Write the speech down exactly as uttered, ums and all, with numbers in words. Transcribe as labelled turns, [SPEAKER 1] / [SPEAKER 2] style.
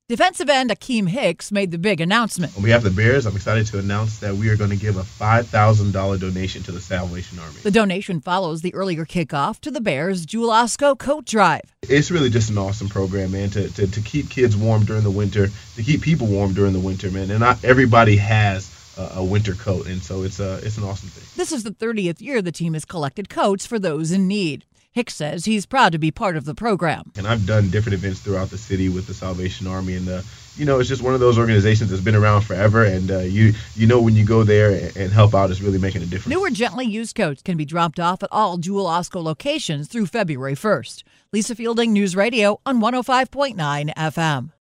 [SPEAKER 1] Defensive end Akeem Hicks made the big announcement.
[SPEAKER 2] On behalf of the Bears, I'm excited to announce that we are going to give a five thousand dollars donation to the Salvation Army.
[SPEAKER 1] The donation follows the earlier kickoff to the Bears' Jewel Osco Coat Drive.
[SPEAKER 2] It's really just an awesome program, man, to, to, to keep kids warm during the winter, to keep people warm during the winter, man. And not everybody has a, a winter coat, and so it's, a, it's an awesome thing.
[SPEAKER 1] This is the thirtieth year the team has collected coats for those in need. Hicks says he's proud to be part of the program.
[SPEAKER 2] And I've done different events throughout the city with the Salvation Army, and uh, you know, it's just one of those organizations that's been around forever, and uh, you you know when you go there and, and help out, it's really making a difference.
[SPEAKER 1] Newer gently used coats can be dropped off at all Jewel Osco locations through February first. Lisa Fielding, News Radio on one oh five point nine F M.